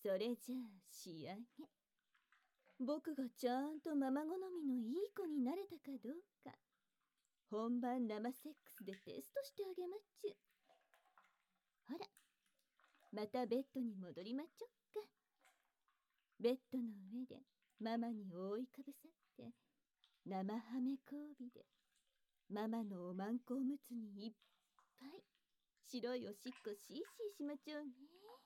それじゃあ仕上げ。僕がちゃんとママ好みのいい子になれたかどうか、本番生セックスでテストしてあげまっちゅ。ほら、またベッドに戻りまっちょっか。ベッドの上でママに覆いかぶさって生ハメ交尾でママのおまんこおむつにいっぱい白いおしっこシーシーしまちょうね。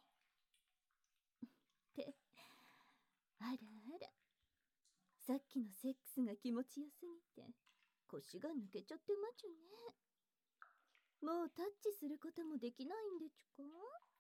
ってあらあら、さっきのセックスが気持ちよすぎて腰が抜けちゃってまちゅね。もうタッチすることもできないんでちゅか。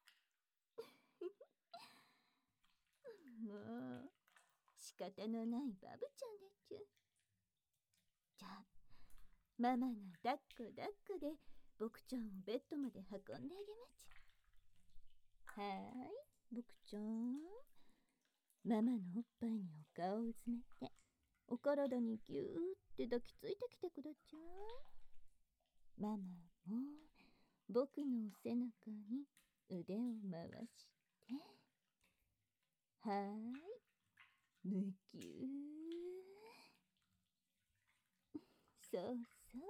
もう仕方のないバブちゃんでちゅ。じゃあママが抱っこ抱っこで僕ちゃんをベッドまで運んであげまちゅ。はーい、僕ちゃん、ママのおっぱいにお顔をうずめてお体にぎゅーって抱きついてきてくだちゃい。ママも僕のお背中に腕を回して、はーい、むぎゅー。そうそう、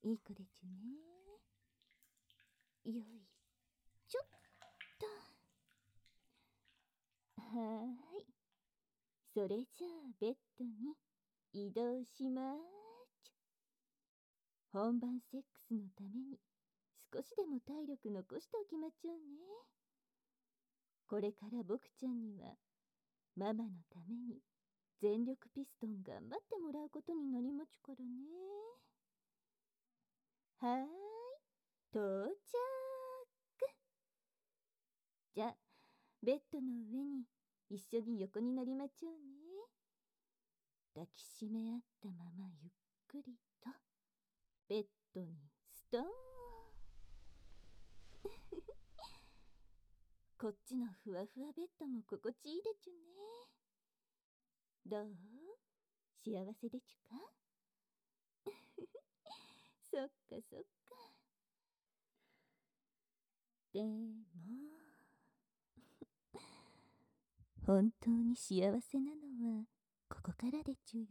いい子でちゅね。よいちょっと。はーい、それじゃあベッドに移動しまーちゅ。本番セックスのために少しでも体力残しておきまちょうね。これから僕ちゃんにはママのために全力ピストン頑張ってもらうことになりまちゅからね。はーい、到着。じゃあベッドの上に一緒に横になりまちょうね。抱きしめ合ったままゆっくりとベッドにストーン。こっちのふわふわベッドも心地いいでちゅね。どう？幸せでちゅか？そっかそっか。でも本当に幸せなのはここからでちゅよ。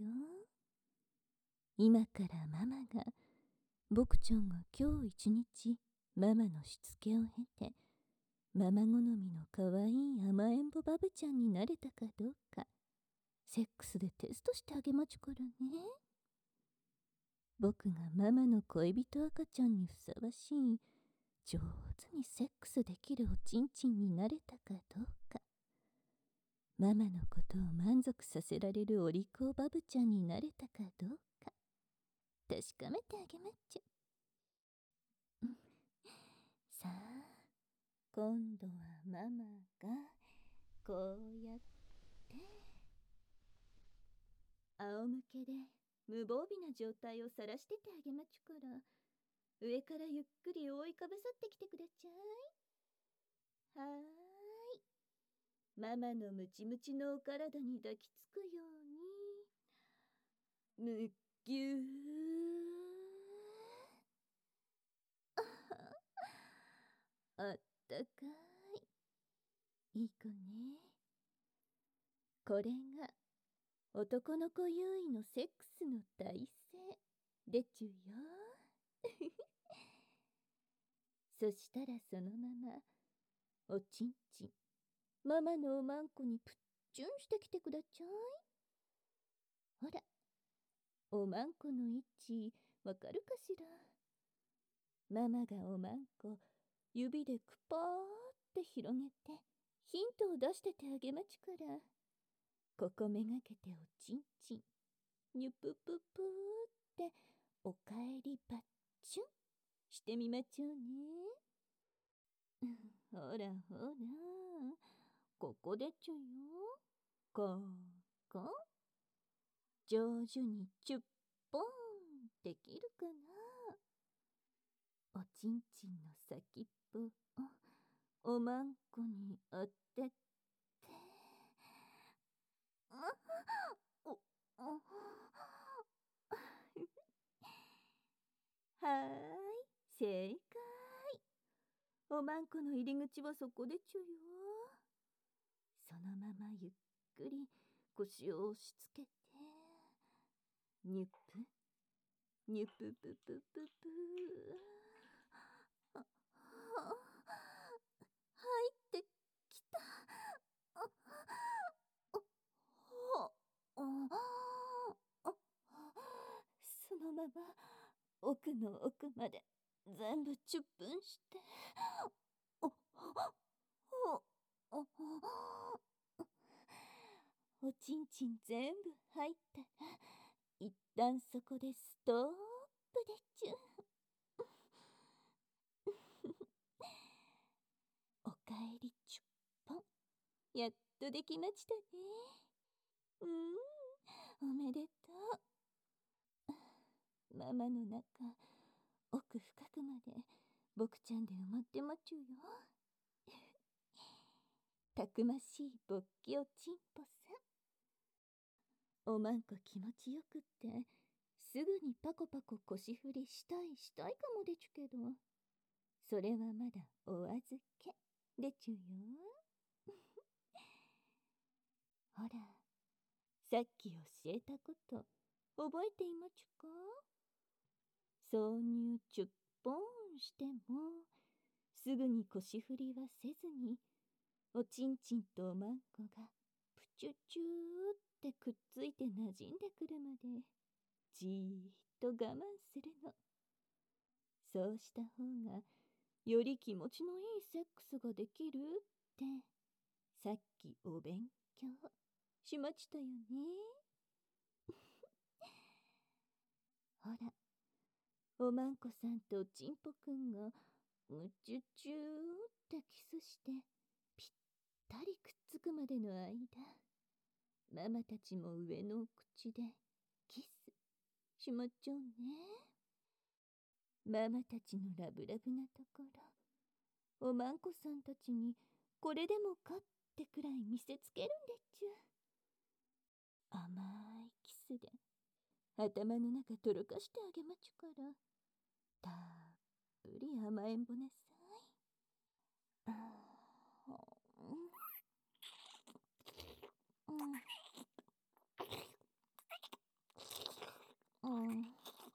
今からママが僕ちゃんが今日一日ママのしつけを経てママ好みのかわいい甘えん坊バブちゃんになれたかどうかセックスでテストしてあげまちゅからね。僕がママの恋人赤ちゃんにふさわしい上手にセックスできるおちんちんになれたかどうか、ママのことを満足させられるお利口バブちゃんになれたかどうか確かめてあげまっちゅ。さあ今度はママがこうやって仰向けで無防備な状態を晒しててあげまちゅから、上からゆっくり覆いかぶさってきてくだちゃい。はーい、ママのムチムチのお体に抱きつくようにむっぎゅー。あったかい、いい子ね。これが男の子優位のセックスの体勢でちゅよ。そしたらそのままおちんちんママのおまんこにプッチュンしてきてくだちゃい。ほら、おまんこの位置わかるかしら。ママがおまんこ指でくぱーって広げてヒントを出しててあげまちゅから、ここめがけておちんちんにゅぷぷぷーっておかえりばっちゅんしてみまちゅうね。ほらほら、ここでちゅよ。ここ上手にチュッポンできるかな。おちんちんの先っぽをおまんこに当てて、おはーい、正解。おまんこの入り口はそこでちゅよ。 ゆっくり腰を押し付けて、ニュプニュプププププあ、入ってきた。そのまま奥の奥まで全部チュップンして、おちんちん全部入ったら、一旦そこでストップでちゅ。おかえりチュッポン。やっとできましたね。おめでとう。ママの中、奥深くまで僕ちゃんで埋まってまちゅよ。たくましい勃起おちんぽさん。おまんこ気持ちよくって、すぐにパコパコ腰振りしたいかもでちゅけど、それはまだお預けでちゅよ。ほら、さっき教えたこと覚えていまちゅか？挿入チュッポーンしてもすぐに腰振りはせずに、おちんちんとおまんこがプチュチューってくっついて馴染んでくるまでじーっと我慢するの。そうした方がより気持ちのいいセックスができるってさっきお勉強しましたよね。ほら、おまんこさんとおちんぽくんがむちゅちゅーってキスしてぴったりくっつくまでの間、ママたちも上の口でキスしまっちゃうね。ママたちのラブラブなところ、おまんこさんたちにこれでもかってくらい見せつけるんでっちゅ。甘いキスで頭の中とろかしてあげまちゅから、たっぷり甘えんぼなさい。あうん、うん、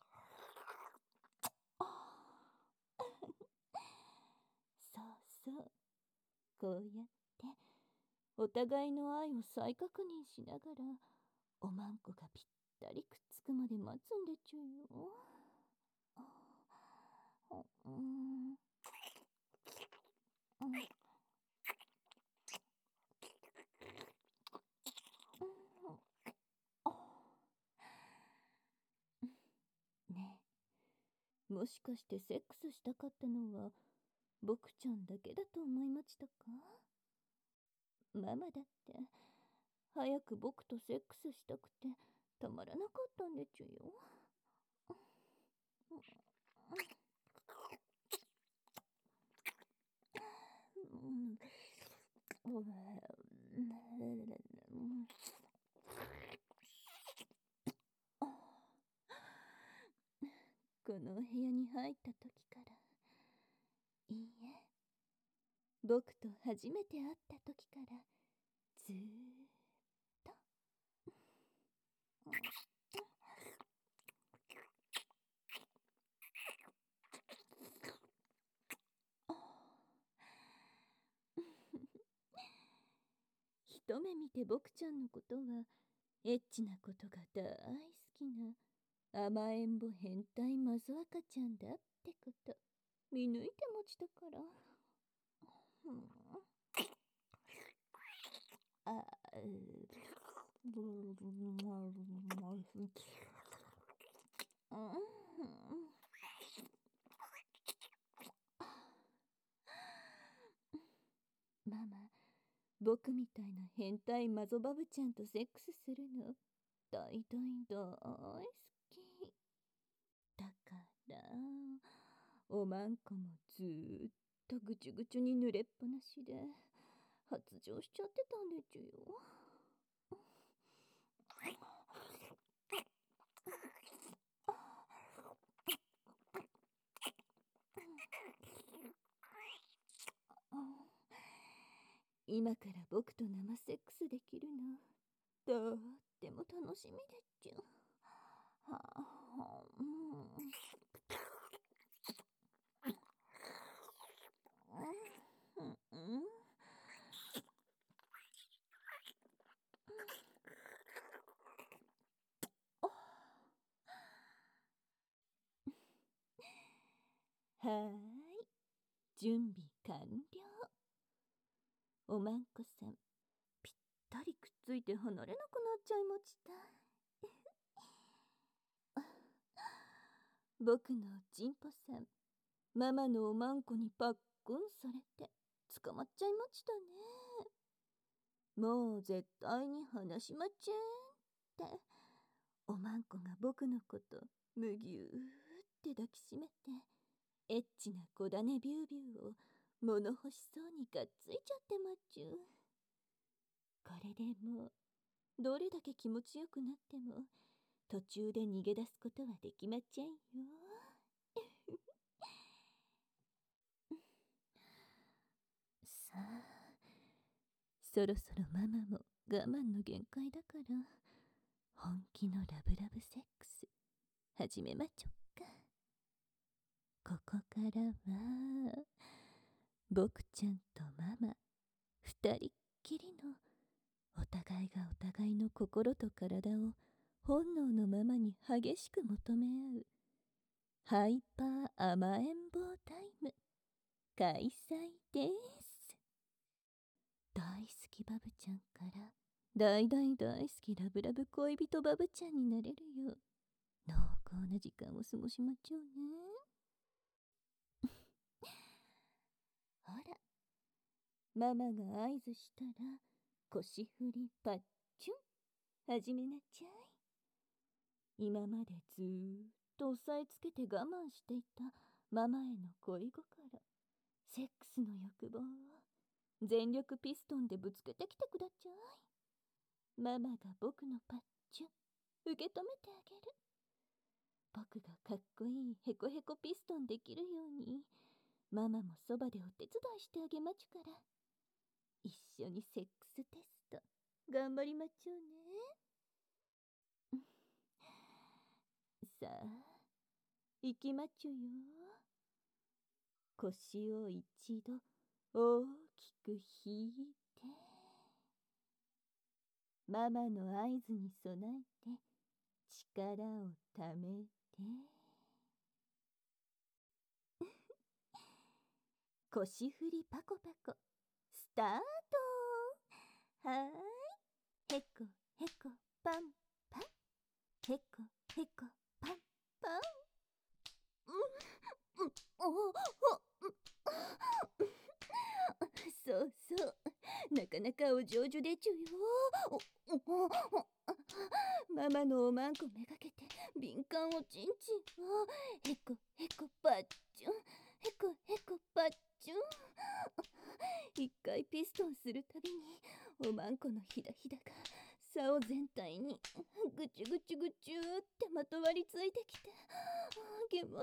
そうそう、こうやってお互いの愛を再確認しながら、おまんこがぴったりくっつくまで待つんでちゅよ。うん、ねえ、もしかしてセックスしたかったのは僕ちゃんだけだと思いましたか？ママだって早く僕とセックスしたくてたまらなかったんでちゅよ。このお部屋に入った時から、いいえ、僕と初めて会った時からずーっと。一目見て僕ちゃんのことはエッチなことが大好きな甘えん坊変態マゾ赤ちゃんだってこと見抜いてましたから。あママ、僕みたいな変態マゾバブちゃんとセックスするの大大大好きだから、おまんこもずーっとぐちゅぐちゅに濡れっぱなしで発情しちゃってたんでちゅよ。 今から僕と生セックスできるの、とっても楽しみでっちゅ。はあ、はーい、準備完了。おまんこさん、ぴったりくっついて離れなくなっちゃいました。僕のチンポさん、ママのおまんこにパックンされて捕まっちゃいましたね。もう絶対に離しまちぇんって、おまんこが僕のことむぎゅーって抱きしめて、エッチな小種ビュービューを物欲しそうにがっついちゃってまっちゅ。これでもうどれだけ気持ちよくなっても途中で逃げ出すことはできまちぇんよ。さあ、そろそろママも我慢の限界だから、本気のラブラブセックス始めまちょっか。ここからは僕ちゃんとママ二人っきりの、お互いがお互いの心と体を本能のままに激しく求め合うハイパー甘えん坊タイム開催です。大好きバブちゃんから大大大好きラブラブ恋人バブちゃんになれるよう濃厚な時間を過ごしまちょうね。ほら、ママが合図したら腰振りパッチュン始めなちゃい。今までずーっと押さえつけて我慢していたママへの恋心、セックスの欲望を全力ピストンでぶつけてきてくだちゃい。ママが僕のパッチュン受け止めてあげる。僕がかっこいいヘコヘコピストンできるようにママもそばでお手伝いしてあげまちゅから、一緒にセックステスト頑張りまちょうね。さあ、行きまちゅよ。腰を一度大きく引いて、ママの合図に備えて力をためて腰振りパコパコスタート。はーい、へこへこパンパン、へこへこパンパン。おおお、そうそう、なかなかお上手でちゅよ。ママのおまんこめがけて敏感おちんちんをへこへこパッチュン、へこへこパッチュン。一回ピストンするたびにおまんこのひだひだが竿全体にぐちゅぐちゅぐちゅってまとわりついてきて、気持ちいい。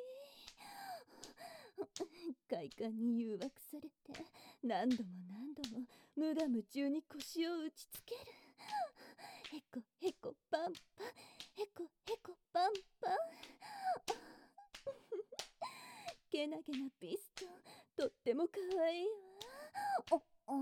快感に誘惑されて何度も何度も無我夢中に腰を打ちつける。へこへこパンパン、へこへこパンパン。けなげなピストンとってもかわいいわ。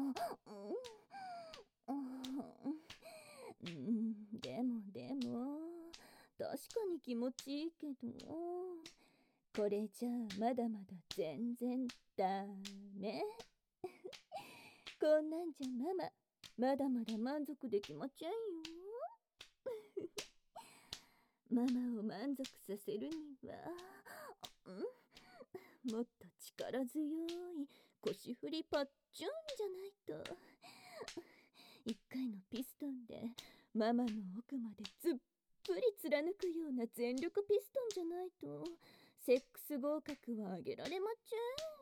でも確かに気持ちいいけど、これじゃあまだまだ全然ダメ。こんなんじゃママまだまだ満足できまちゃんよ。ママを満足させるには、もっと力強い腰振りパッチュンじゃないと。一回のピストンでママの奥までずっぷり貫くような全力ピストンじゃないとセックス合格はあげられまち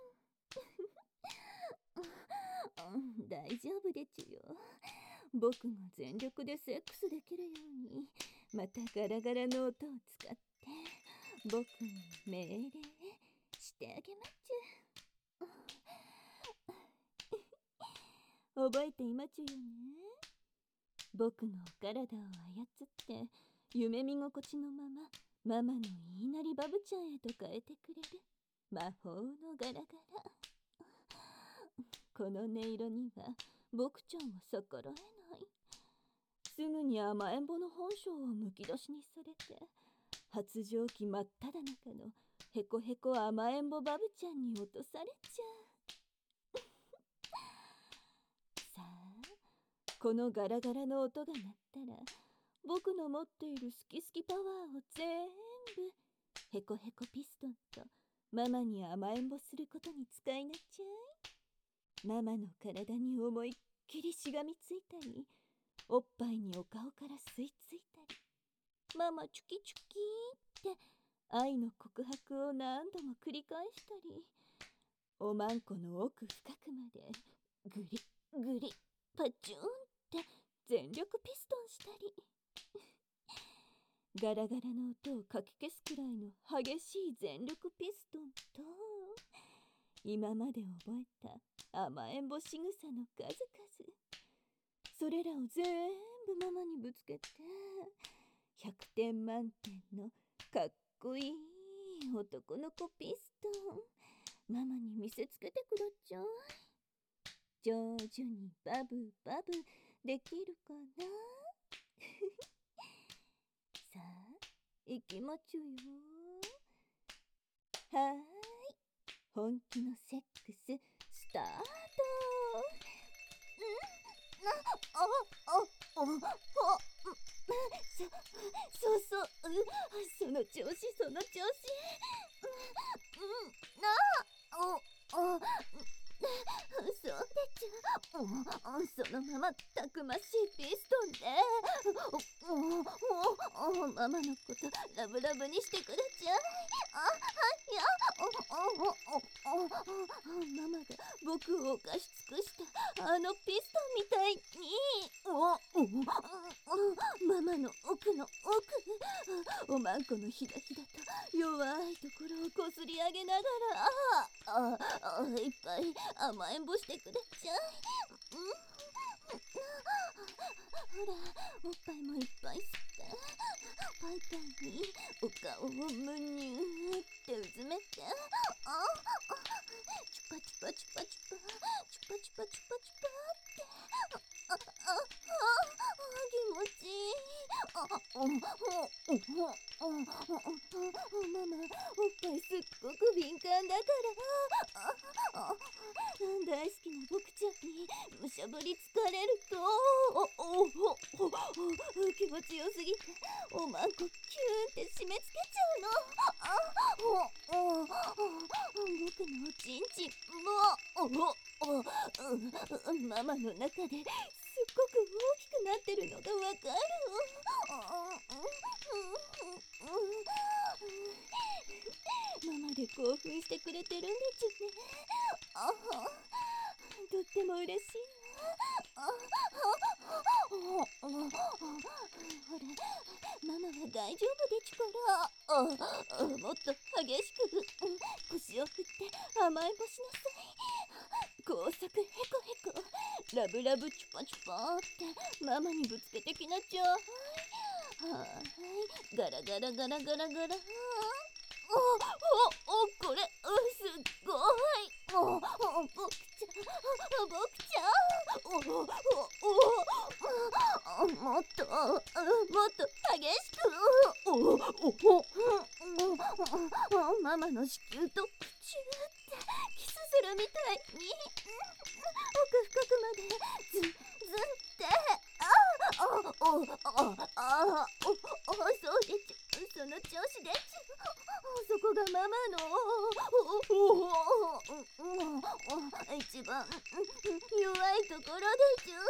ゃん。大丈夫でちゅよ。僕が全力でセックスできるようにまたガラガラの音を使って僕に命令してあげまちゅ。 覚えていまちゅよね。僕のお体を操って夢見心地のままママの言いなりバブちゃんへと変えてくれる魔法のガラガラ。この音色には僕ちゃんは逆らえない。すぐに甘えん坊の本性をむき出しにされて、発情期真っ只中のへこへこ甘えん坊バブちゃんに落とされちゃう。さあ、このガラガラの音が鳴ったら、僕の持っている好き好きパワーを全部へこへこピストンとママに甘えん坊することに使いなちゃい。ママの体に思いっきりしがみついたり、おっぱいにお顔から吸い付いたり、ママチュキチュキって愛の告白を何度も繰り返したり、おまんこの奥深くまでグリグリパチューンって全力ピストンしたり、ガラガラの音をかき消すくらいの激しい全力ピストンと、今まで覚えた甘えん坊しぐさの数々、それらを全部ママにぶつけて100点満点のかっこいい男の子ピストンママに見せつけてくだちゃい。上手にバブバブできるかな。さあ行きまちゅよ。はーい、本気のセックススタート。そうそう、その調子その調子。そうでちゅ。そのままたくましいピストンでママのことラブラブにしてくれちゃい。ママが僕を犯し尽くしたあのピストンみたいにママの奥の奥、おまんこのひだひだと弱いところをこすり上げながらいっぱい甘えんぼしてくれちゃい。ほら、おっぱいもいっぱい吸ってパイパイにお顔をむにゅーってうずめて、チュパチュパチュパチュパチュパチュパチュパチュパって気持ちいい。ママ、おっぱいすっごく敏感だから大好きな僕ちゃんにむしゃぶりつかれると気持ちよすぎておまんこキューンって締め付けちゃうの。僕のおちんちんもママの中ですっごく大きくなってるのがわかる。ママで興奮してくれてるんでちゅね。とっても嬉しいほら、ママは大丈夫でちゅからもっと激しく腰を振って甘えんぼしなさい。高速ヘコヘコラブラブチュパチュパってママにぶつけてきなちゃい。はーい、ガラガラガラガラガラ。これすっごい。僕ちゃんもっと激しくママの子宮とプチューってキスするみたいに奥深くまでズンズンってそうでちゅ、その調子でちゅ。そこがママの一番弱いところでちゅ。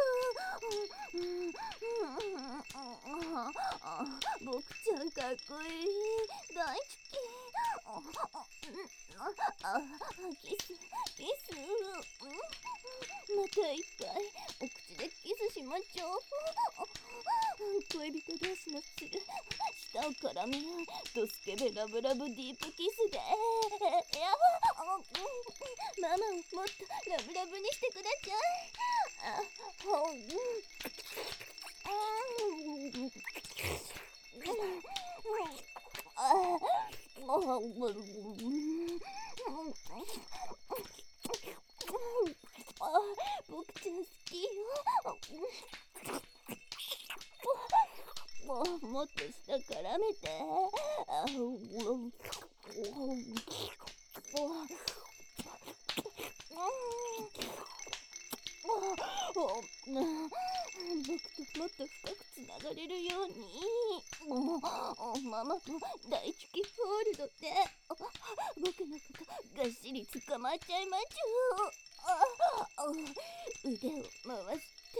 僕ちゃんかっこいい大好き。キスまたいっぱいお口でキスしまちょう。恋人同士のする舌を絡め合うドスケベラブラブディープキスでママをもっとラブラブにしてください。僕ちゃん好きよ。もっと下絡めて。僕ともっと深くつながれるように。ママと大チキホールドで僕のことがっしり捕まっちゃいまちゅ。腕を回して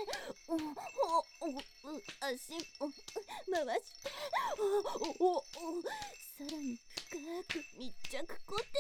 足を回してさらに深く密着固定。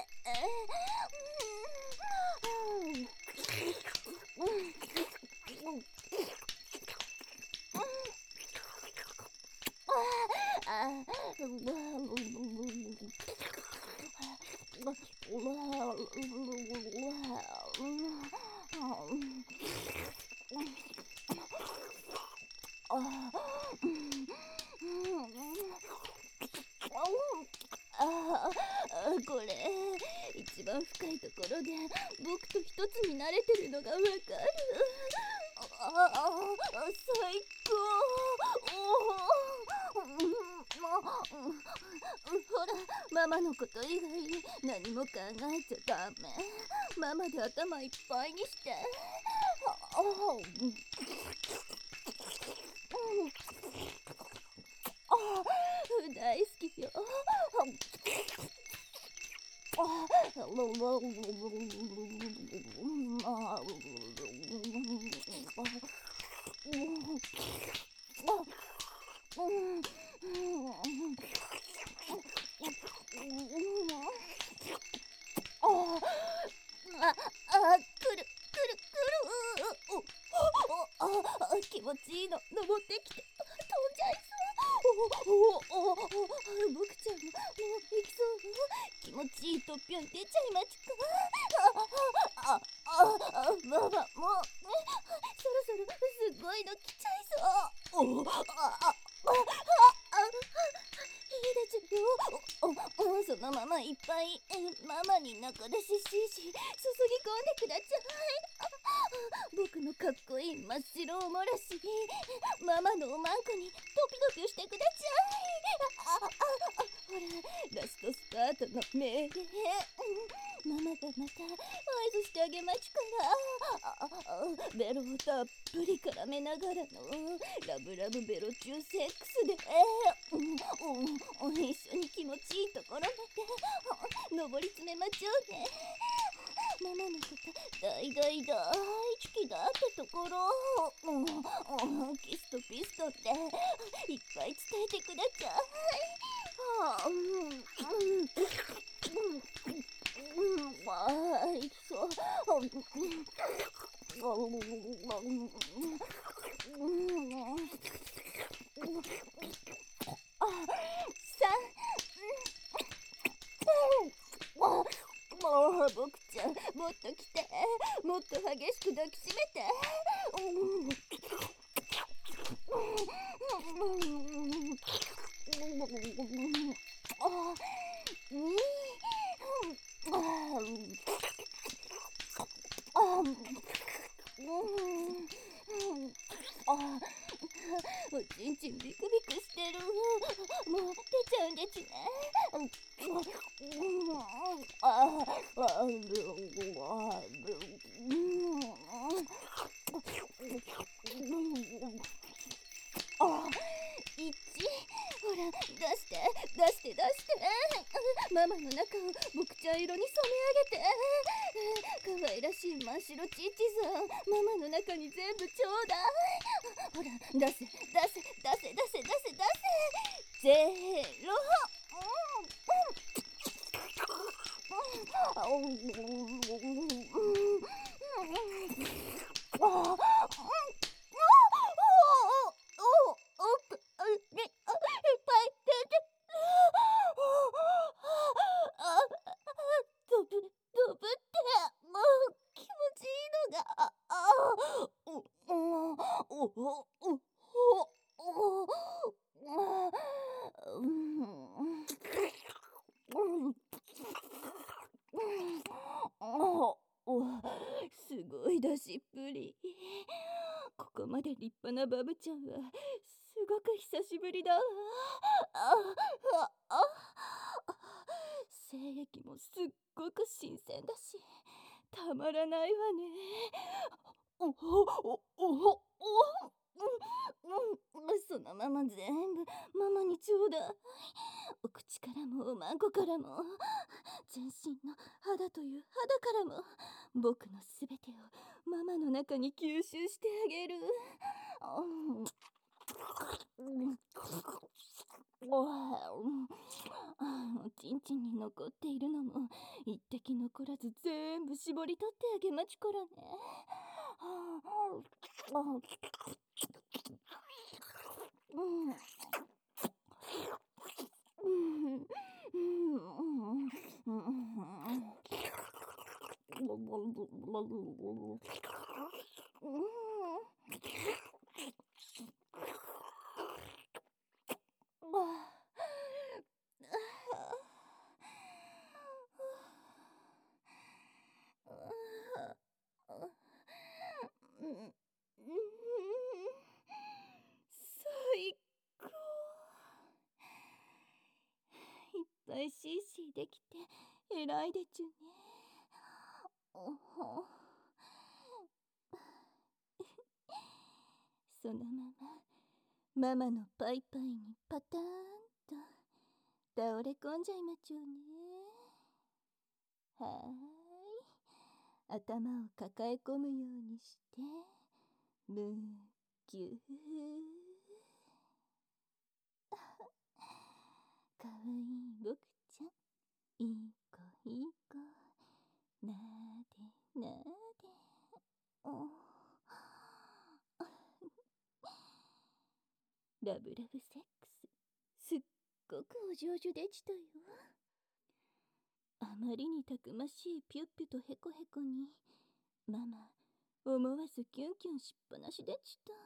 これ一番深いところで僕と一つになれてるのがわかる。最高。ほら、ママのこと以外に何も考えちゃダメ。ママで頭いっぱいにして。大好きよ。気持ちいいの。登ってきて飛んじゃいそう。僕ちゃんもう行きそう。気持ちいいとっぴょん出ちゃいまちか。ママもうそろそろすごいの来ちゃいそう。いいでちゅよ。そのままいっぱいママに中出しし注ぎ込んでください。僕のかっこいい真っ白おもらしママのおまんこにドキドキしてください。ほら、ラストスパートの命令。ママがまた合図してあげまちから。ベロをたっぷり絡めながらのラブラブベロ中セックスで一緒に気持ちいいところまで登り詰めまちょうね。ママのこと大大大好きだってところキスとピストっていっぱい伝えてください。そう僕ちゃんもっと来て。もっと激しく抱きしめて。おちんちんビクビクしてる。もう出ちゃうんですね。ほら出して出して出して。ママの中を僕茶色に染め上げて。可愛らしい真っ白チッチさんママの中に全部ちょうだい。ほら出せ出せ出せ出せ出せ出せ。ゼロ。飛ぶって。 すごい出しっぷり。ここまで立派なバブちゃんはすごく久しぶりだわ。精液もすっごく新鮮だし、たまらないわね。そのまま全部ママにちょうだい。お口からもおまんこからも、全身の肌という肌からも、僕のすべてをママの中に吸収してあげる。おちんちんに残っているのも一滴残らず全部絞り取ってあげまちからね。最高。いっぱいシーシーできて偉いでちゅね。そのままママのパイパイにパターンと倒れ込んじゃいまちゅね。はーい、頭を抱え込むようにしてむぎゅー。かわいい僕ちゃん、いい子いい子、なでなで。ラブラブセックス、すっごくお上手でちとよ。あまりにたくましいピュッピュとヘコヘコに、ママ思わずキュンキュンしっぱなしでちと。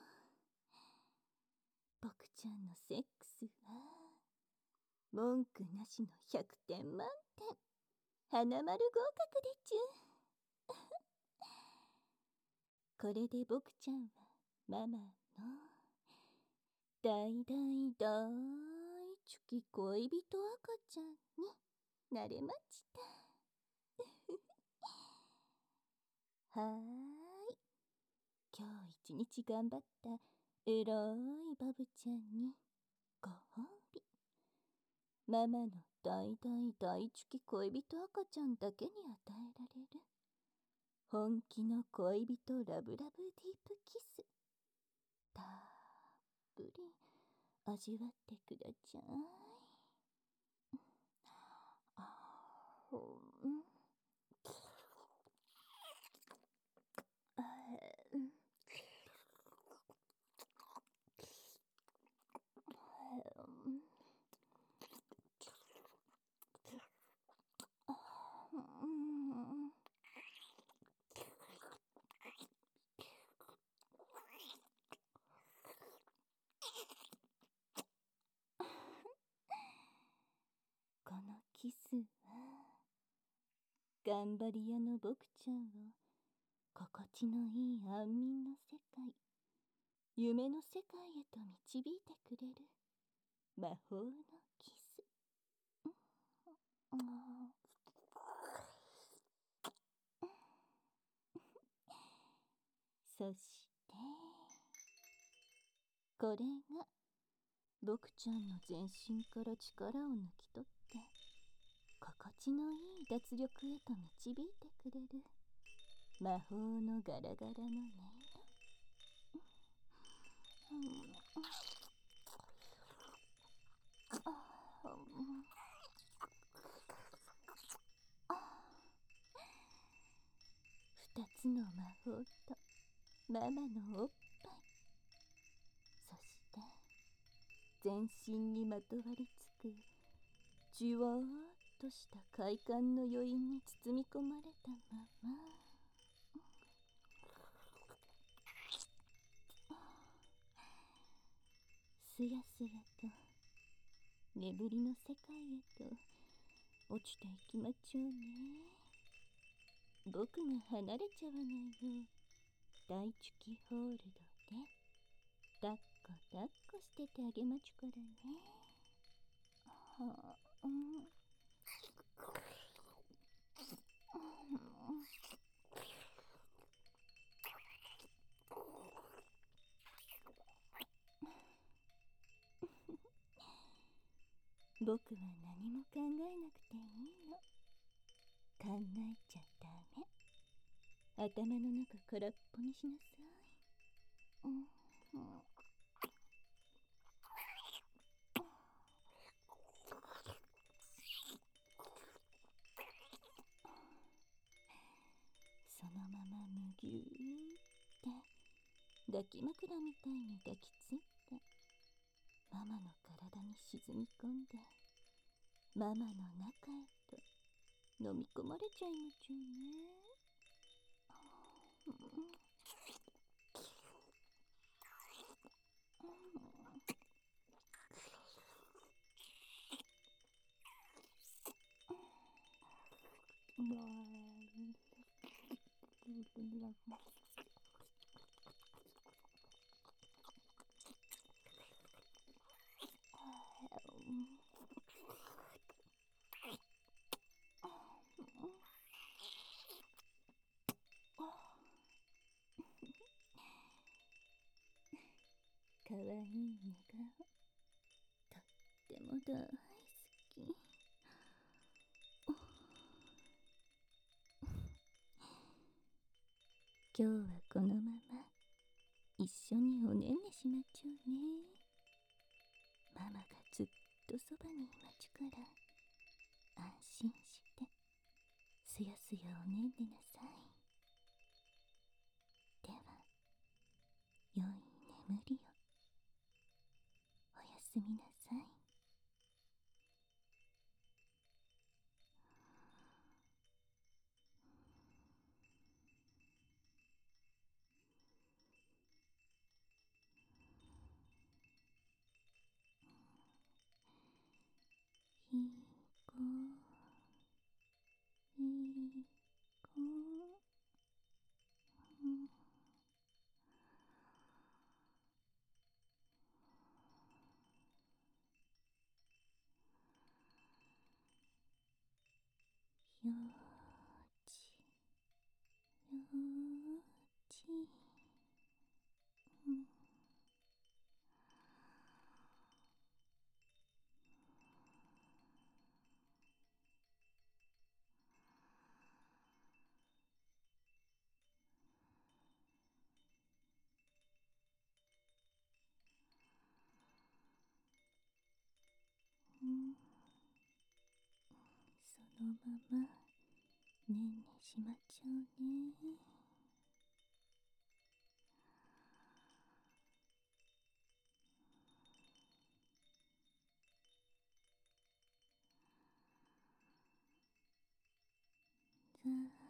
僕ちゃんのセックスは文句なしの100点満点、花丸合格でちゅ。これで僕ちゃんはママの大大大チュキ恋人赤ちゃんになれました。はーい、今日一日頑張った偉いバブちゃんにご褒美。ママの大大大チュキ恋人赤ちゃんだけに与えられる本気の恋人ラブラブディープキス、たっぷり味わってくだちゃい。このキスは頑張り屋の僕ちゃんを心地のいい安眠の世界、夢の世界へと導いてくれる魔法のキス。そしてこれが僕ちゃんの全身から力を抜き取って心地のいい脱力へと導いてくれる魔法のガラガラの音色。二つの魔法とママのおっぱい、そして全身にまとわりつくじわーっとした快感の余韻に包み込まれたまま、 すやすやと眠りの世界へと落ちていきまちょうね。僕が離れちゃわないよ。大チュキホールドで抱っこ抱っこしててあげまちゅからね。はあ、僕は何も考えなくていいの。考えちゃダメ。頭の中空っぽにしなさい。そのままむぎゅーって抱き枕みたいに抱きついて、ママの体に沈み込んで、ママの中へと飲み込まれちゃいまちゅね。かわいい寝顔、とっても大好き。今日はこのまま一緒におねんねしまちょうね。ママがずっとそばにいまちゅから安心してすやすやおねんねなさい。では、良い眠りを。おやすみなさい。いい子、いい子。よーち、よーち。そのままねんねしまちょうね。さあ